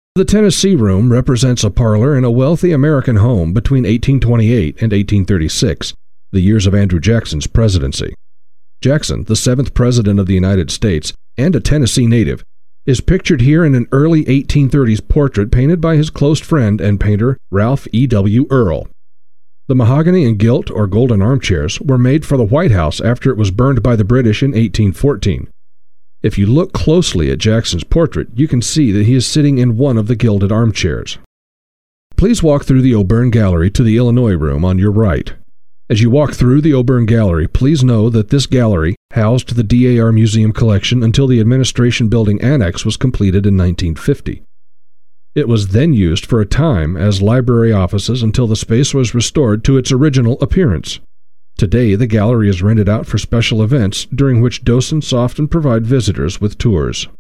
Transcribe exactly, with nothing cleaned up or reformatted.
The Tennessee Room represents a parlor in a wealthy American home between eighteen twenty-eight and eighteen thirty-six, the years of Andrew Jackson's presidency. Jackson, the seventh President of the United States and a Tennessee native, is pictured here in an early eighteen thirties portrait painted by his close friend and painter Ralph E W Earl. The mahogany and gilt or golden armchairs were made for the White House after it was burned by the British in eighteen fourteen. If you look closely at Jackson's portrait, you can see that he is sitting in one of the gilded armchairs. Please walk through the O'Byrne Gallery to the Illinois Room on your right. As you walk through the O'Byrne Gallery, please know that this gallery housed the D A R Museum collection until the Administration Building Annex was completed in nineteen fifty. It was then used for a time as library offices until the space was restored to its original appearance. Today, the gallery is rented out for special events, during which docents often provide visitors with tours.